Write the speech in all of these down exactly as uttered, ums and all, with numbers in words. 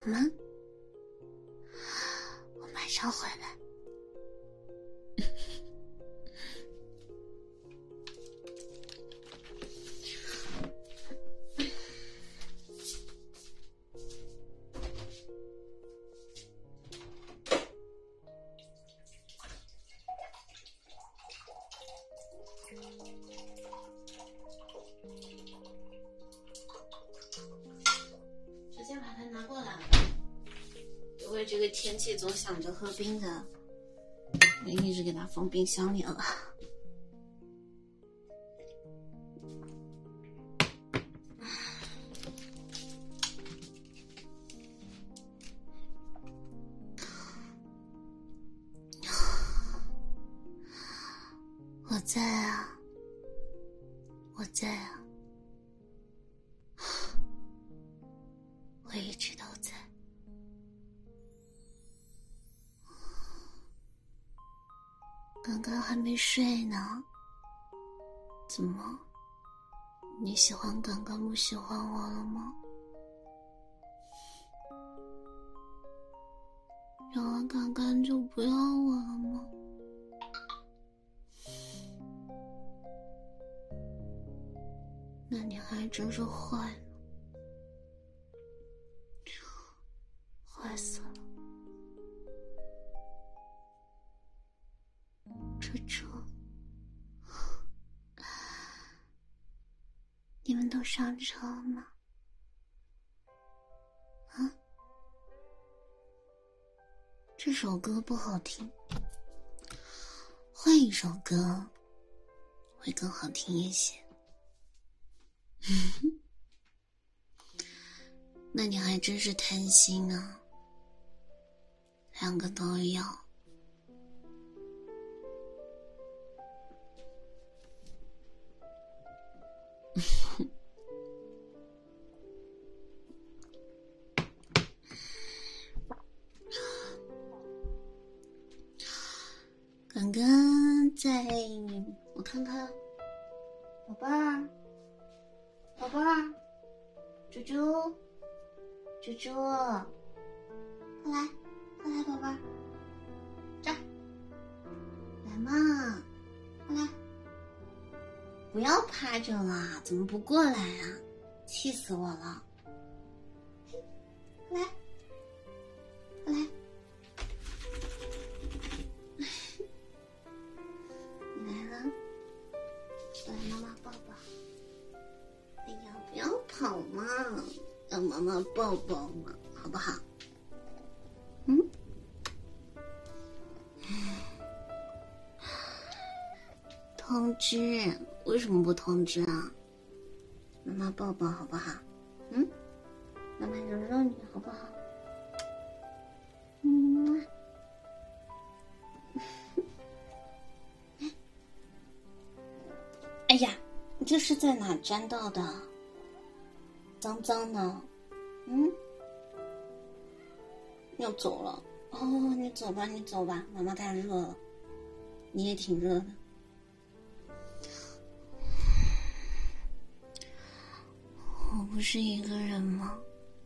嗯，我马上回来。直接把它拿过来，因为这个天气总想着喝冰的，我一直给它放冰箱里了。我在啊，我在啊，我一直都在。刚刚还没睡呢，怎么？你喜欢刚刚不喜欢我了吗？有了刚刚就不要我了吗？那你还真是坏了，坏死了。车车，你们都上车了吗？啊？这首歌不好听，换一首歌会更好听一些。那你还真是贪心啊，两个都要。刚刚在，我看看，宝贝儿，宝贝儿，猪猪，猪猪，快来，快来，宝贝儿，这儿，来嘛，快来，不要趴着啦，怎么不过来啊？气死我了！来，快来。好嘛，让妈妈抱抱嘛，好不好？嗯，通知？为什么不通知啊？妈妈抱抱好不好？嗯，妈妈揉揉你好不好？嗯。哎呀，你这是在哪沾到的？脏脏的，嗯，要走了哦，你走吧，你走吧，妈妈太热了，你也挺热的。我不是一个人吗？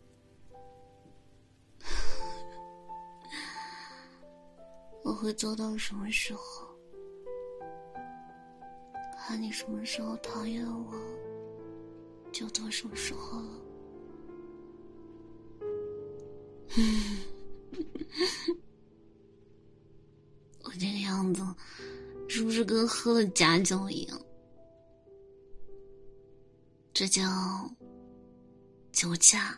我会做到什么时候？看你什么时候讨厌我，就做什么时候了。我这个样子是不是跟喝了假酒一样？这叫酒驾。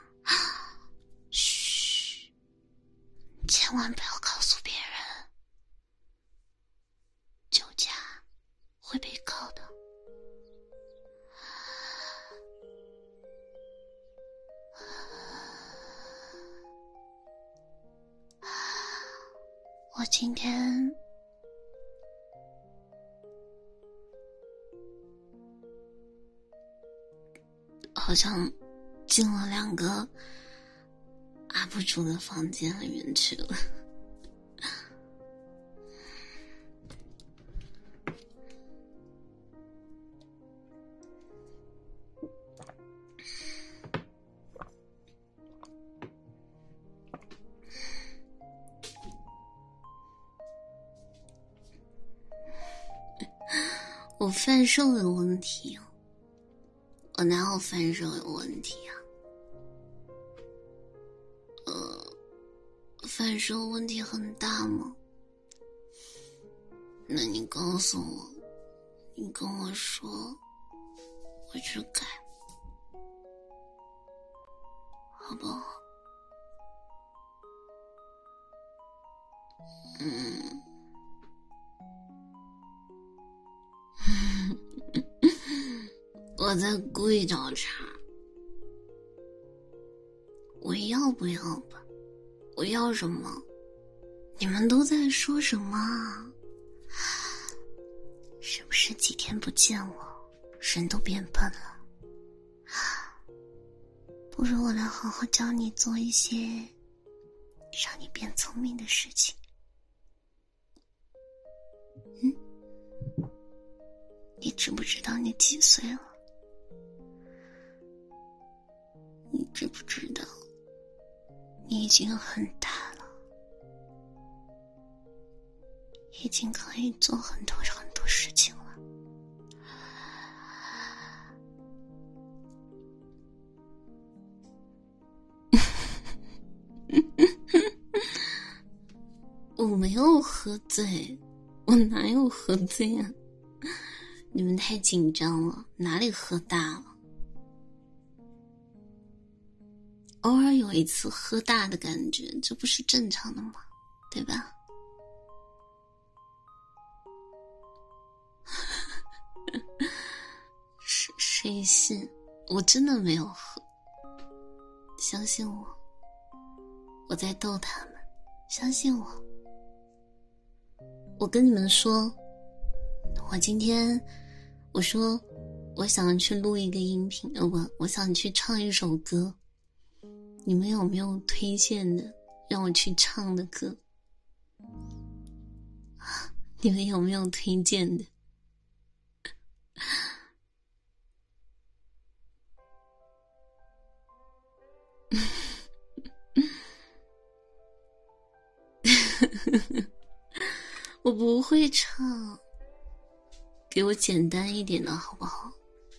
嘘，千万不要告诉别人，酒驾会被告的。我今天好像进了两个 U P 主的房间里面去了。 我贩售有问题啊？我哪有贩售有问题啊？呃，贩售问题很大吗？那你告诉我，你跟我说，我去改，好不好？嗯。我在故意找茬，我要不要吧？我要什么？你们都在说什么？是不是几天不见我，人都变笨了？不如我来好好教你做一些让你变聪明的事情。嗯，你知不知道你几岁了？你知不知道你已经很大了，已经可以做很多很多事情了。我没有喝醉，我哪有喝醉啊？你们太紧张了，哪里喝大了？偶尔有一次喝大的感觉，这不是正常的吗？对吧？谁谁信？我真的没有喝，相信我，我在逗他们，相信我。我跟你们说，我今天我说我想去录一个音频，呃不，我想去唱一首歌，你们有没有推荐的让我去唱的歌？你们有没有推荐的？我不会唱，给我简单一点的好不好？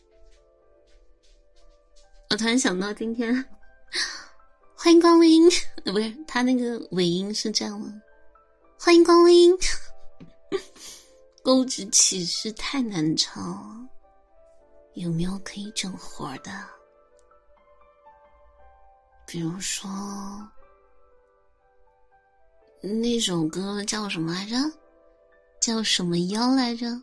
我突然想到今天欢迎光临，呃不是，他那个尾音是这样的，欢迎光临。购置启事太难唱了，有没有可以整活的？比如说那首歌叫什么来着？叫什么妖来着？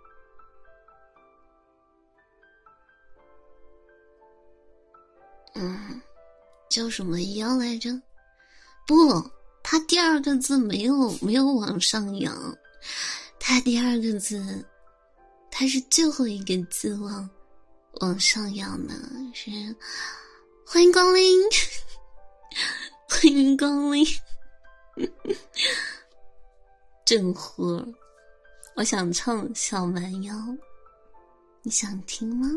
嗯，叫什么妖来着？不，它第二个字没有没有往上扬，它第二个字，它是最后一个字往往上扬的，是欢迎光临，欢迎光临，整活。我想唱小蛮腰，你想听吗？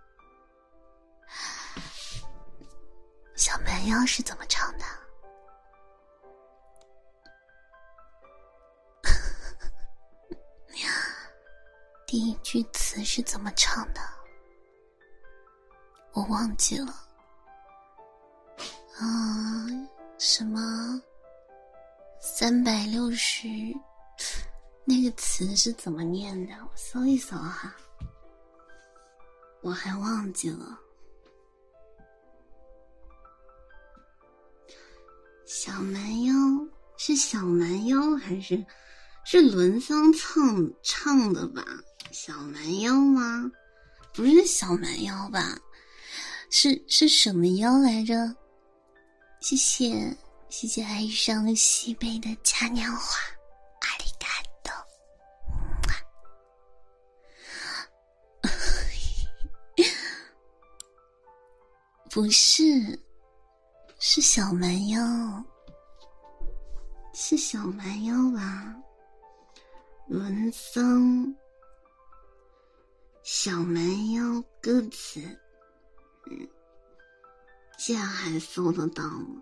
小蛮腰是怎么唱的？第一句词是怎么唱的？我忘记了。啊，什么？三百六十，那个词是怎么念的？我搜一搜哈。我还忘记了。小蛮腰是小蛮腰还是是伦桑唱唱的吧？小蛮腰吗？不是小蛮腰吧？是是什么腰来着？谢谢谢谢爱上西北的嘉年华，阿里嘎多。不是，是小蛮腰，是小蛮腰吧？伦桑小蛮腰歌词，嗯，这样还搜得到吗？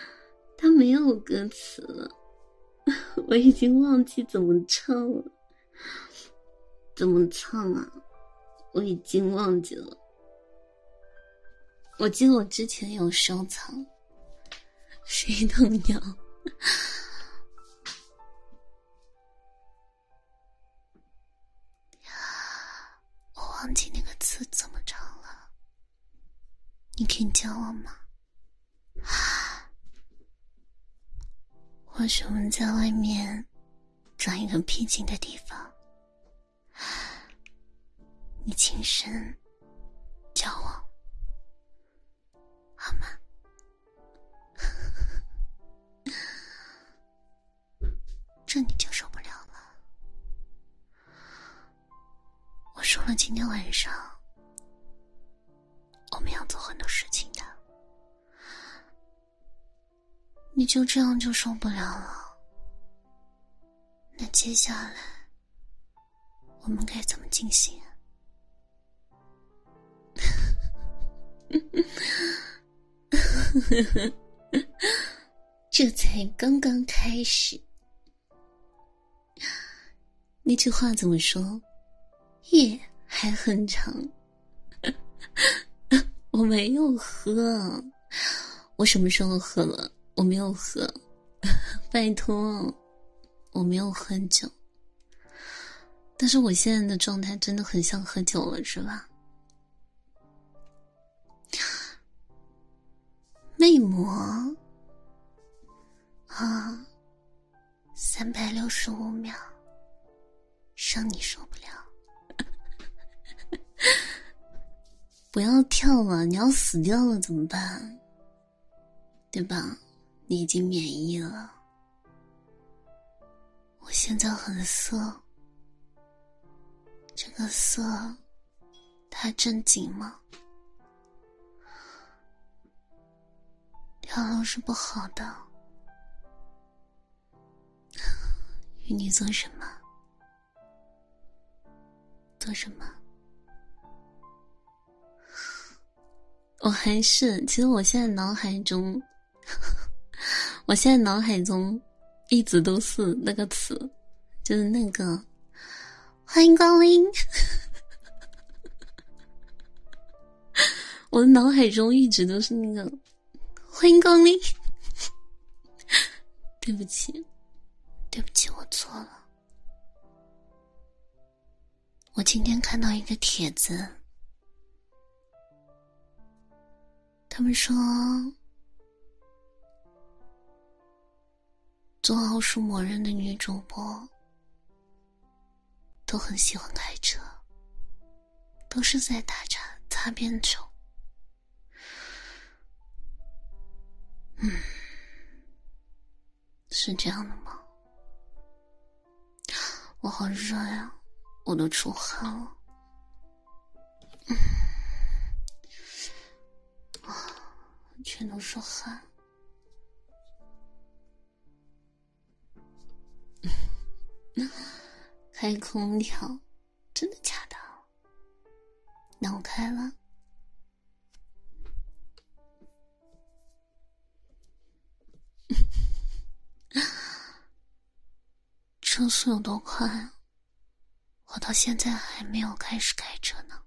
他没有歌词了，我已经忘记怎么唱了。 怎么唱啊？我已经忘记了。我记得我之前有收藏。谁的鸟？我忘记那个词怎么唱了，你可以教我吗？或许我们在外面找一个僻静的地方，你轻声叫我，好吗？这你就受不了了。我说了，今天晚上我们要做很多事情的，你就这样就受不了了。那接下来我们该怎么进行啊？这才刚刚开始。那句话怎么说？夜还很长。我没有喝，我什么时候喝了？我没有喝，拜托，我没有喝酒。但是我现在的状态真的很像喝酒了，是吧？魅魔啊，三百六十五秒，让你受不了。不要跳了，你要死掉了怎么办？对吧？你已经免疫了。我现在很色，这个色它正经吗？跳楼是不好的。与你做什么？做什么？我还是，其实我现在脑海中，我现在脑海中一直都是那个词，就是那个欢迎光临。我的脑海中一直都是那个欢迎光临。对不起，对不起，我错了。我今天看到一个帖子，他们说做奥数魔人的女主播都很喜欢开车，都是在打擦擦边球。嗯，是这样的吗？我好热呀，我都出汗了。嗯，啊，全都是汗。开空调，真的假的？那我开了。车速有多快啊？我到现在还没有开始开车呢。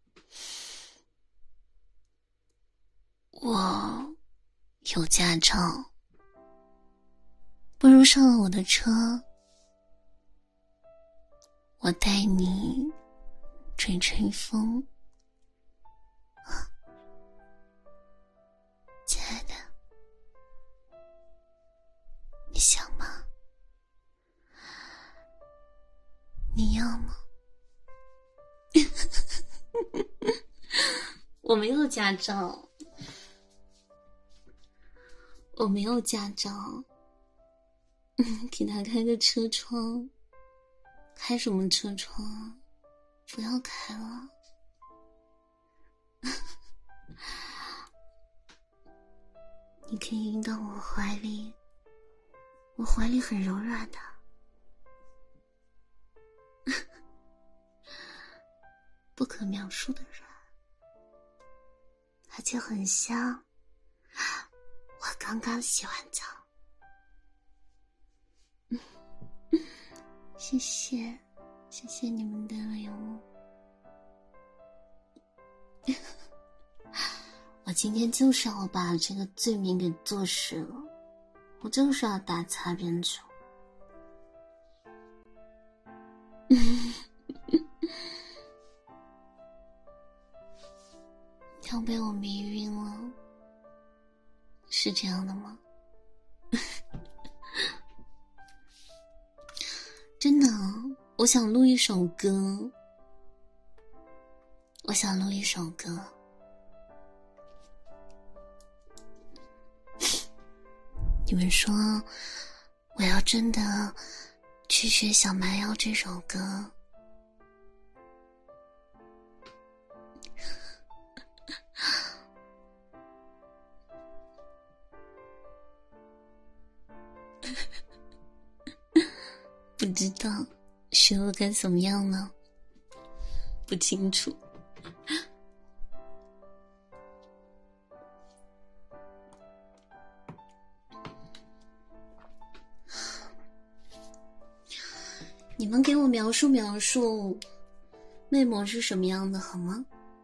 我有驾照，不如上了我的车，我带你吹吹风。啊，亲爱的，你想吗？你要吗？我没有驾照，我没有驾照。给他开个车窗，开什么车窗？不要开了。你可以晕到我怀里，我怀里很柔软的。不可描述的软，而且很香。我刚刚洗完澡。谢谢， 谢谢你们的礼物。我今天就是要把这个罪名给坐实了，我就是要打擦边球。要被我迷晕了，是这样的吗？真的，我想录一首歌，我想录一首歌。你们说，我要真的去学小蛮腰这首歌，不知道学了该怎么样呢？不清楚。你们给我描述描述魅魔是什么样的好吗？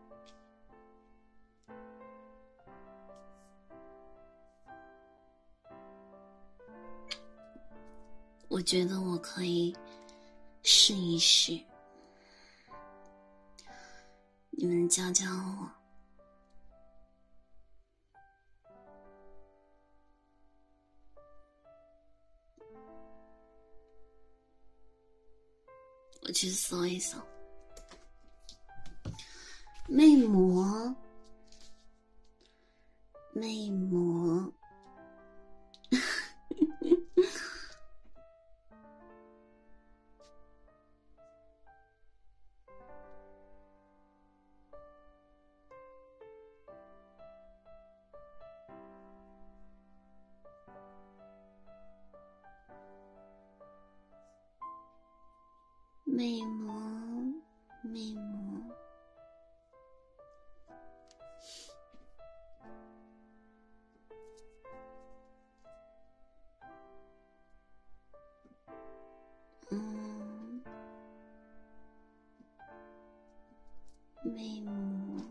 我觉得我可以试一试，你们教教我。我去搜一搜魅魔，魅魔魅魔，魅魔，嗯，魅魔，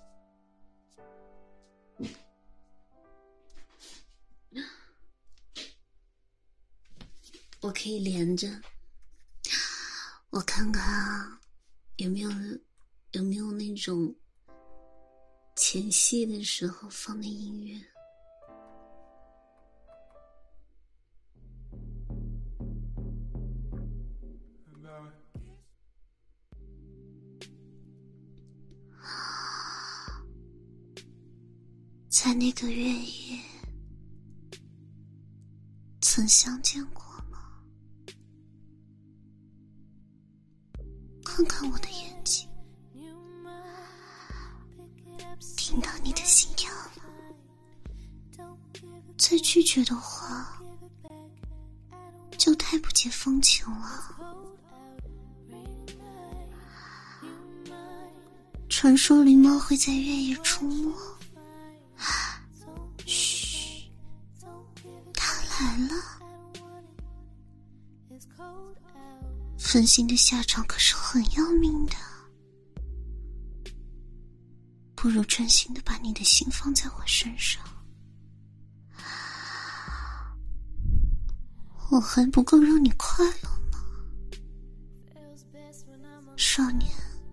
我可以连着。我看看啊，有没有有没有那种前戏的时候放的音乐。在那个月夜，曾相见过。看看我的眼睛，听到你的心跳了。再拒绝的话，就太不解风情了。传说灵猫会在月夜出没，嘘，它来了。分心的下场可是很要命的，不如专心的把你的心放在我身上。我还不够让你快乐吗，少年？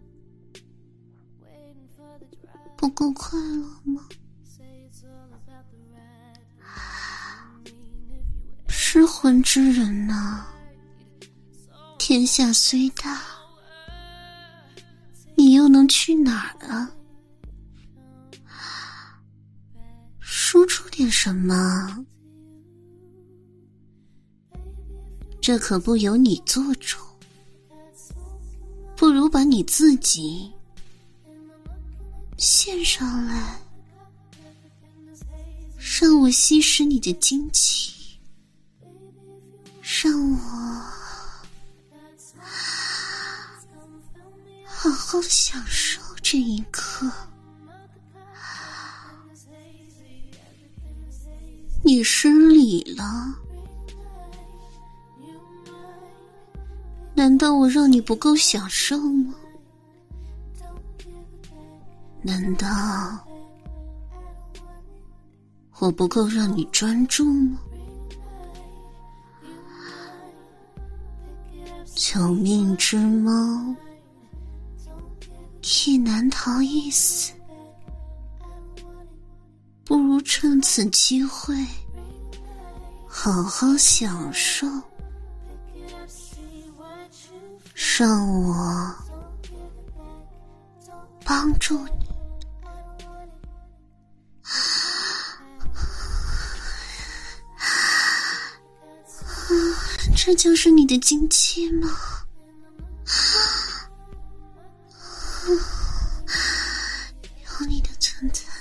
不够快乐吗？失魂之人啊，天下虽大，你又能去哪儿啊？输出点什么？这可不由你做主，不如把你自己献上来，让我吸食你的精气，让我好好享受这一刻。你失礼了， 难道我让你不够享受吗？难道我不够让你专注吗？救命之猫，亦难逃一死，不如趁此机会好好享受，让我帮助你。这就是你的经期吗？有你的存在，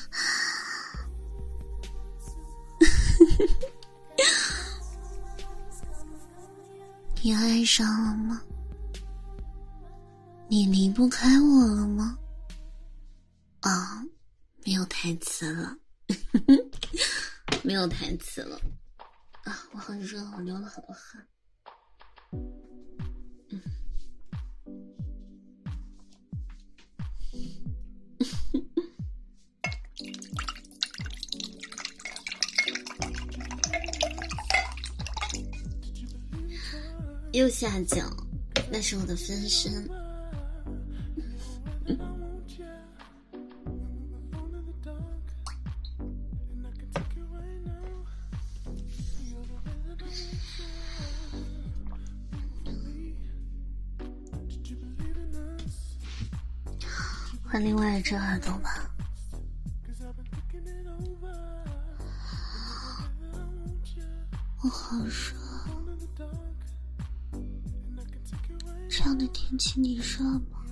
你爱上了吗？你离不开我了吗？啊，没有台词了，没有台词了。啊，我很热，我流了好多汗。嗯，右下角，那是我的分身。嗯换另外一只耳朵吧。我好热，这样的天气你热吗？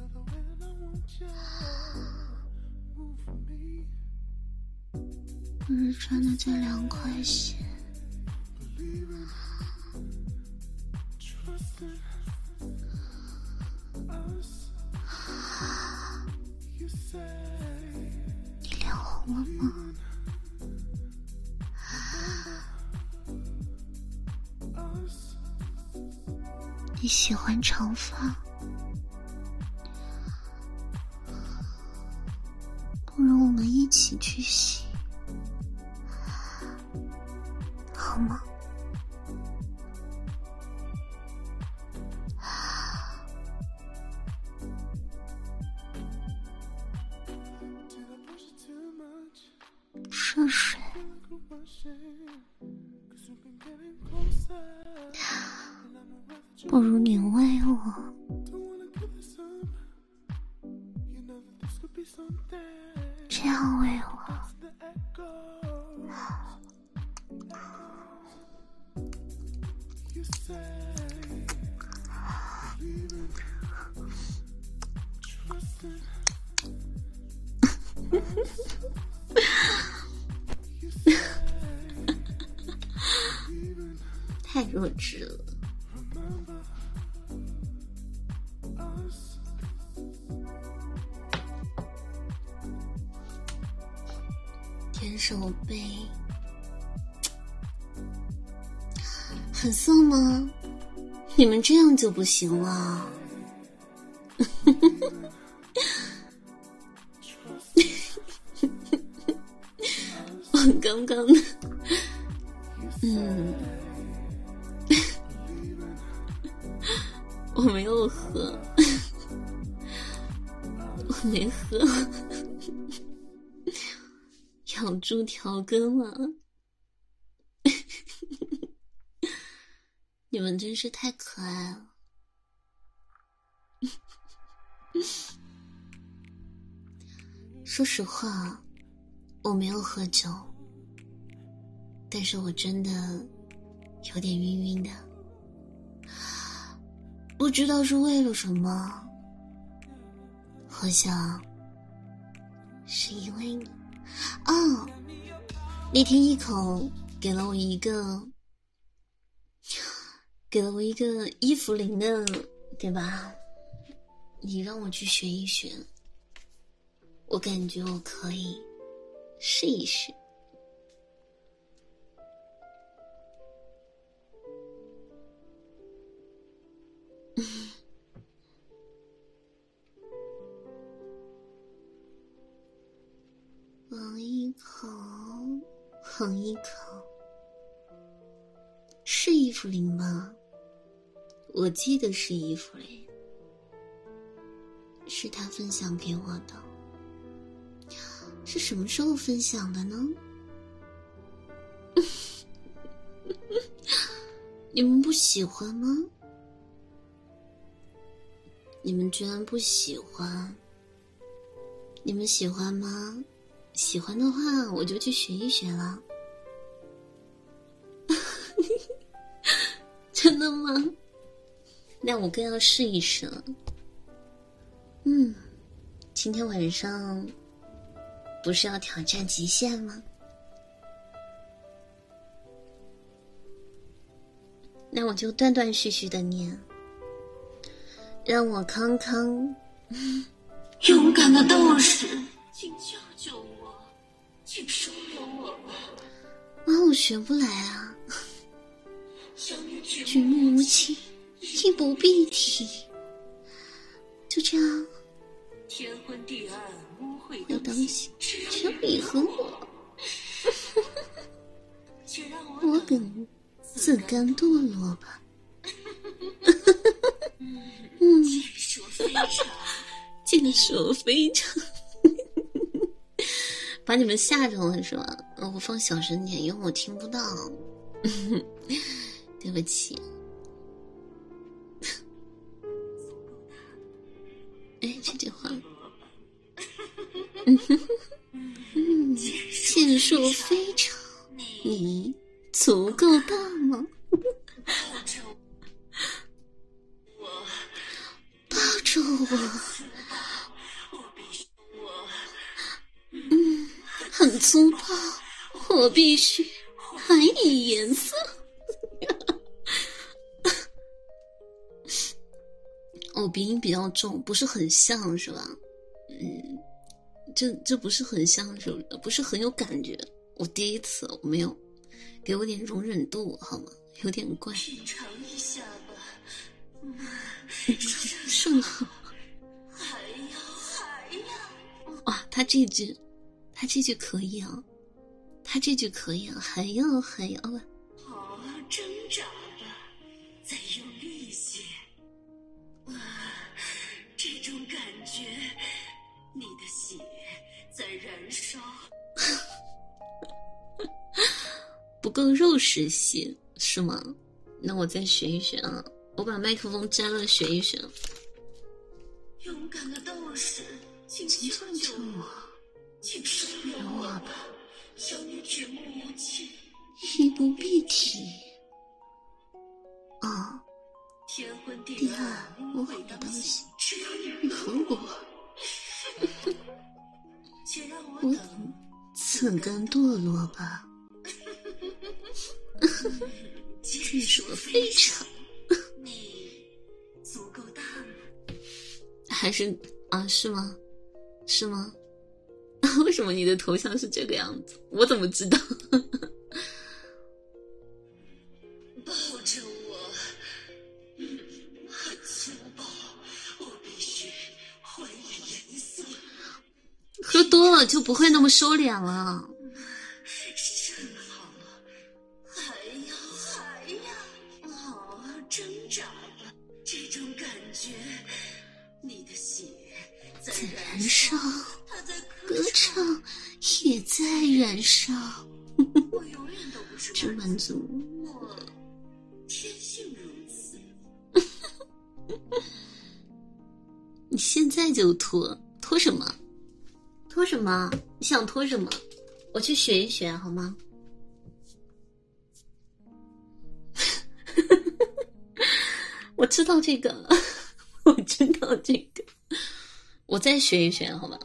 不是穿的再凉快些。你脸红了吗？你喜欢长发？不如我们一起去洗，好吗？涉水，不如你喂我，这样喂我，太弱智了。舔手背，很色吗？你们这样就不行了。我刚刚的，嗯，我没有喝，我没喝。养猪条根了。你们真是太可爱了。说实话，我没有喝酒，但是我真的有点晕晕的，不知道是为了什么，好像是因为你。哦，那天一口给了我一个给了我一个伊芙琳的，对吧？你让我去学一学，我感觉我可以试一试。 哼一口。是伊芙琳吗？我记得是伊芙琳，是他分享给我的。是什么时候分享的呢？你们不喜欢吗？你们居然不喜欢？你们喜欢吗？喜欢的话，我就去学一学了。真的吗？那我更要试一试了。嗯，今天晚上不是要挑战极限吗？那我就断断续续的念，让我康康。 勇敢的斗士，请救救我，请收留我吧。 啊，我学不来啊。举目无亲，亦不必提。就这样， 天昏地暗，污秽要当心，只有你和我。我等自甘堕落吧。嗯， 剑术非常， 剑术非常。把你们吓着了是吧？我放小声点，因为我听不到。对不起。哎，这句话。嗯，剑术非常，你足够大吗？抱住我。嗯，很粗暴，我必须还以颜色。我鼻音比较重，不是很像是吧？嗯，这这不是很像是不是？不是很有感觉。我第一次，我没有，给我点容忍度好吗？有点怪。 品尝一下吧。嗯， 是吗？ 还要还要。 哇，他这句，他这句可以啊，他这句可以啊，还要还要啊。 好，挣扎吧，再用力些。啊，这种感觉，你的血在燃烧。 不够肉食系是吗？那我再学一学啊，我把麦克风摘了学一学。 勇敢的斗士，请救救我，请收留我吧，小女举目无亲， 亦不必提。哦， 天昏地地暗， 暗污秽的的东西， 只有你和我， 且让我我等等自甘堕落吧。 剑术非常， 你足够大吗？ 还是啊？是吗？是吗？为什么你的头像是这个样子？我怎么知道？ 抱着我，嗯，很粗暴，我必须还以颜色。 喝多了就不会那么收敛了。 甚好，还要还要，好，挣扎吧，这种感觉，你的血在在燃燃烧， 它在歌唱也在燃烧。 我永远都不是只满足我，天性如此。 你现在就脱，脱什么？脱什么？你想脱什么？我去学一学好吗？我知道这个，我知道这个，我再学一学好吧？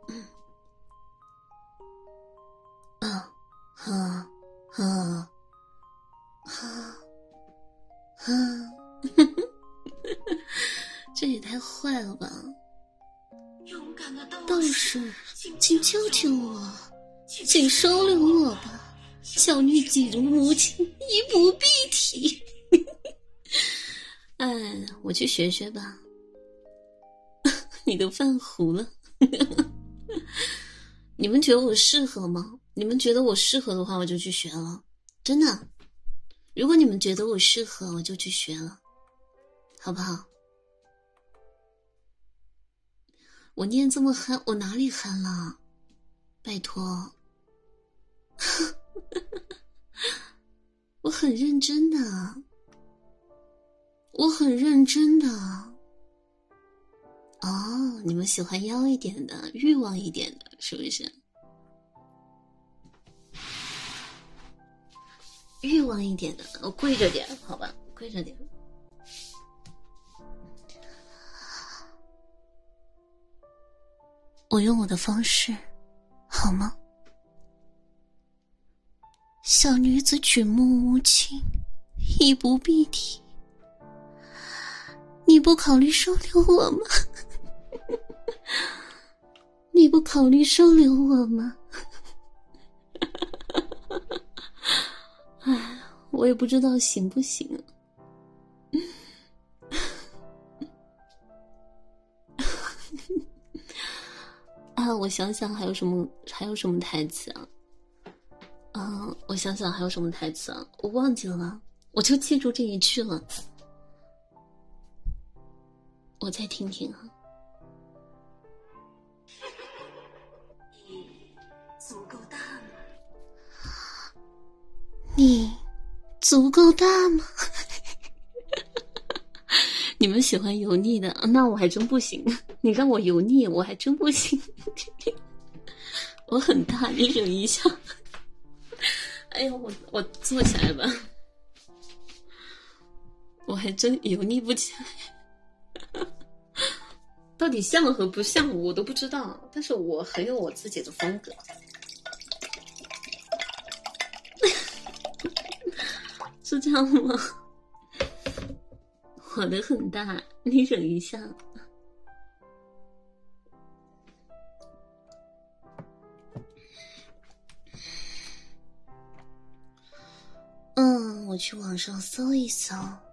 嗯，啊啊啊啊啊！这也太坏了吧！ 勇敢的斗斗士， 士， 请救救我，请收留我吧，小女举目无亲，亦不必提。哎，我去学学吧。你都犯糊了。你们觉得我适合吗？ 你们觉得我适合的话，我就去学了，真的。如果你们觉得我适合，我就去学了，好不好？我念这么憨，我哪里憨了？拜托，我很认真的，我很认真的。哦，你们喜欢妖一点的，欲望一点的，是不是？欲望一点的，我跪着点，好吧，跪着点。我用我的方式，好吗？小女子举目无亲，亦不必提。你不考虑收留我吗？你不考虑收留我吗？哎，我也不知道行不行。啊，我想想还有什么还有什么台词啊？啊，我想想还有什么台词啊？我忘记了，我就记住这一句了。我再听听啊。 你足够大吗？ 你足够大吗？你们喜欢油腻的，那我还真不行。你让我油腻，我还真不行。我很大，你忍一下。哎呦，我我坐起来吧。我还真油腻不起来。到底像和不像我都不知道，但是我很有我自己的风格。是这样吗？我的很大，你忍一下。嗯，我去网上搜一搜。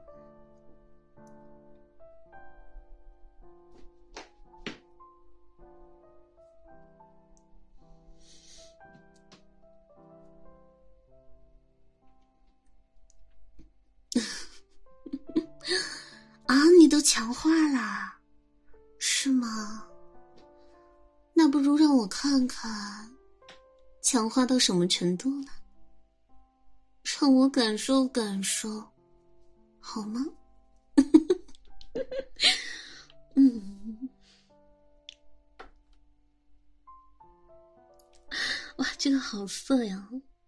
啊，你都强化了，是吗？那不如让我看看，强化到什么程度了，让我感受感受，好吗？嗯，哇，这个好色呀！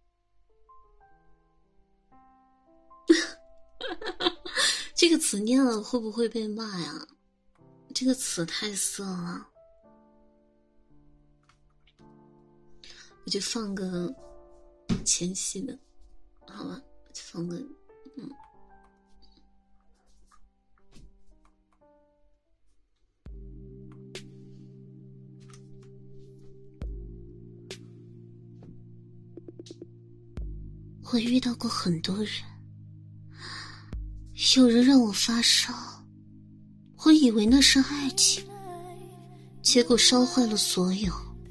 这个词念了会不会被骂呀？这个词太色了，我就放个前戏的，好吧，就放个嗯。我遇到过很多人，有人让我发烧，我以为那是爱情，结果烧坏了所有。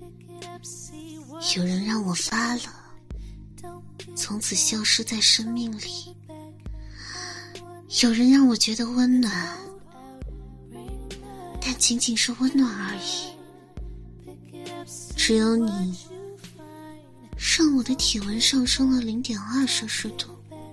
有人让我发了，从此消失在生命里。有人让我觉得温暖，但仅仅是温暖而已。只有你让我的体温上升了 零点二 摄氏度。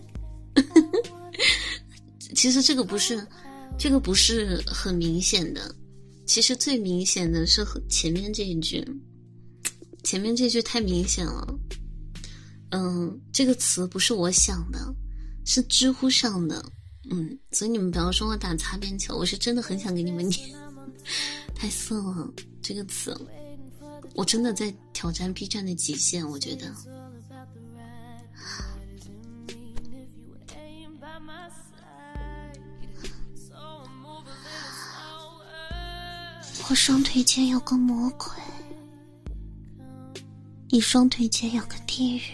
其实这个不是这个不是很明显的，其实最明显的是前面这一句，前面这句太明显了。嗯，这个词不是我想的，是知乎上的。嗯，所以你们不要说我打擦边球，我是真的很想给你们念。太色了，这个词我真的在挑战 B 站的极限，我觉得。我双腿间有个魔鬼，你双腿间有个地狱，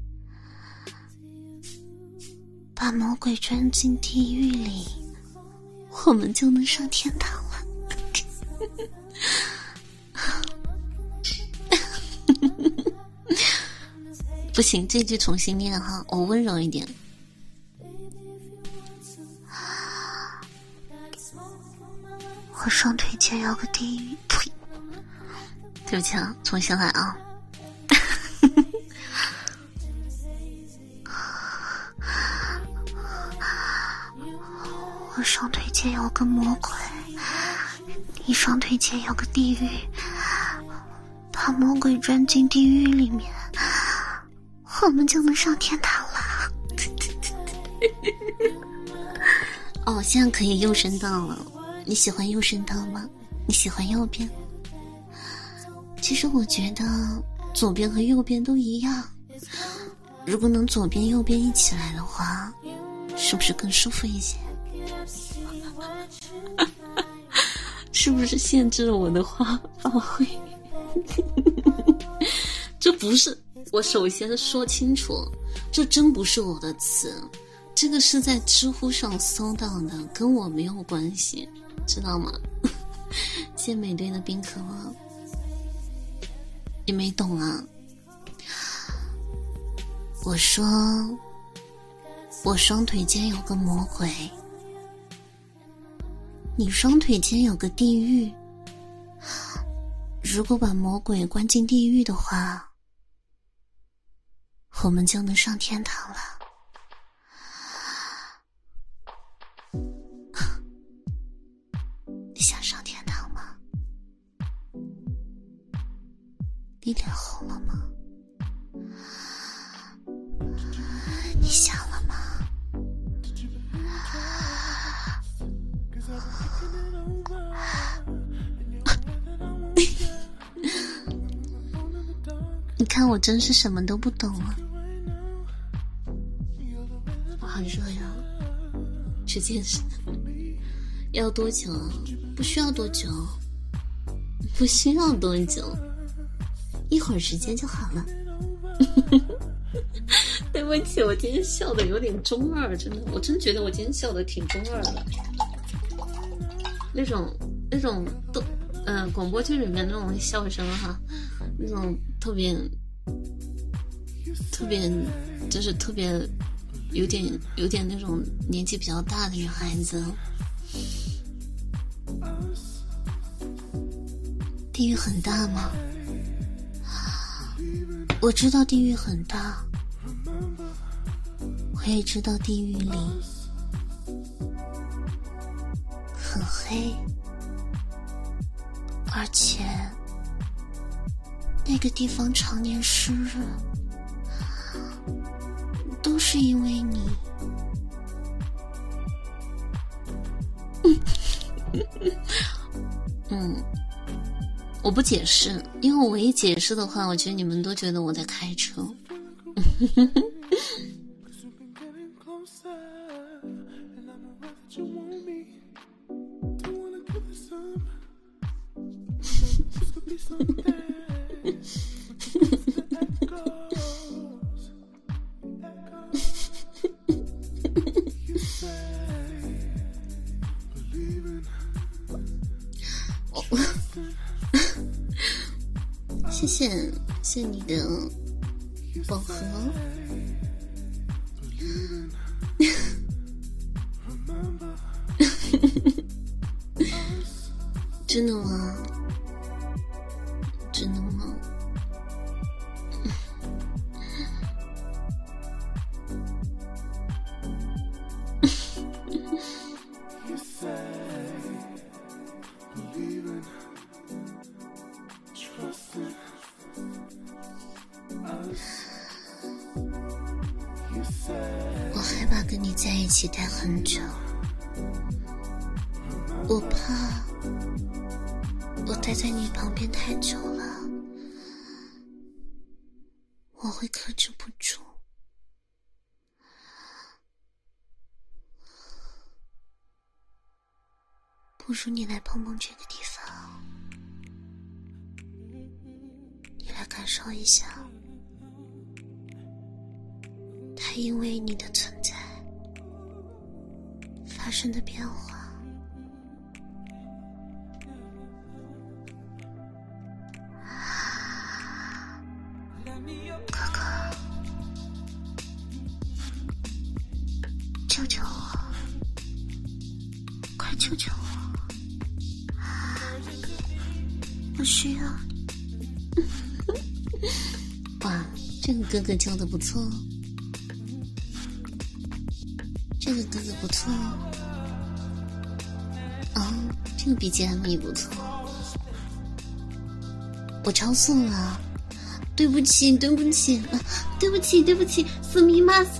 把魔鬼装进地狱里，我们就能上天堂了。 不行，这句重新念哈，我温柔一点。我双腿间有个地狱，呸！对不起啊，重新来啊。我双腿间有个魔鬼，你双腿间有个地狱，把魔鬼钻进地狱里面，我们就能上天堂了。哦，现在可以右声道了。你喜欢右声道吗？你喜欢右边？其实我觉得左边和右边都一样，如果能左边右边一起来的话，是不是更舒服一些？是不是限制了我的话发挥？这不是，我首先说清楚，这真不是我的词，这个是在知乎上搜到的，跟我没有关系，知道吗？谢美队的冰可乐，你没懂啊？我说，我双腿间有个魔鬼，你双腿间有个地狱。如果把魔鬼关进地狱的话，我们就能上天堂了。你想上天堂吗？你脸红了吗？你想了吗？你看我真是什么都不懂啊！我好热呀！这件事要多久？不需要多久，不需要多久，一会儿时间就好了。对不起，我今天笑的有点中二，真的，我真觉得我今天笑的挺中二的。那种那种都，嗯、呃，广播剧里面那种笑声哈，那种特别特别就是特别有点有点那种年纪比较大的女孩子。地狱很大吗？我知道地狱很大，我也知道地狱里很黑，而且那个地方常年湿热，都是因为你。嗯，我不解释，因为我一解释的话，我觉得你们都觉得我在开车。谢谢谢谢你的宝盒。真的吗？真的吗？我害怕跟你在一起待很久，我怕我待在你旁边太久了，我会克制不住。不如你来碰碰这个地方，你来感受一下，它因为你的存在发生的变化。哥哥， 求求我，我需要你。哇，这个哥哥教的不错，这个哥哥不错哦，这个 B G M 也不错。我超速了，对不起，对不起，啊、对不起，对不起，斯密马塞。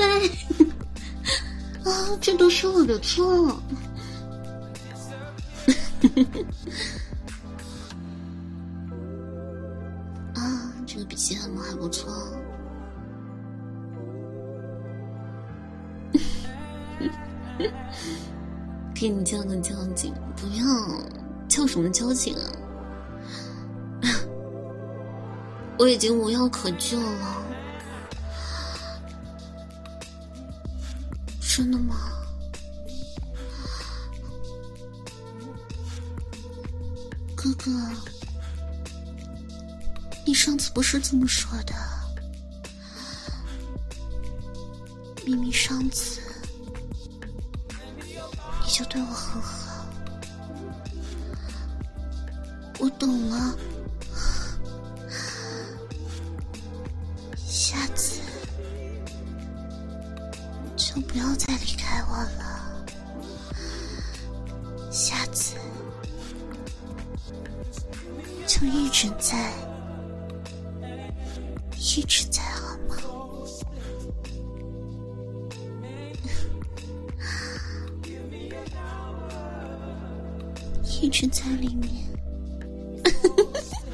啊，这都是我的错。啊，这个 B G M 还不错。给你叫个交警，不要叫什么交警啊！我已经无药可救了。真的吗？哥哥，你上次不是这么说的？明明上次你就对我很好，我懂了。下次就不要再离开我了，下次就一直在，一直在，好吗？一直在里面。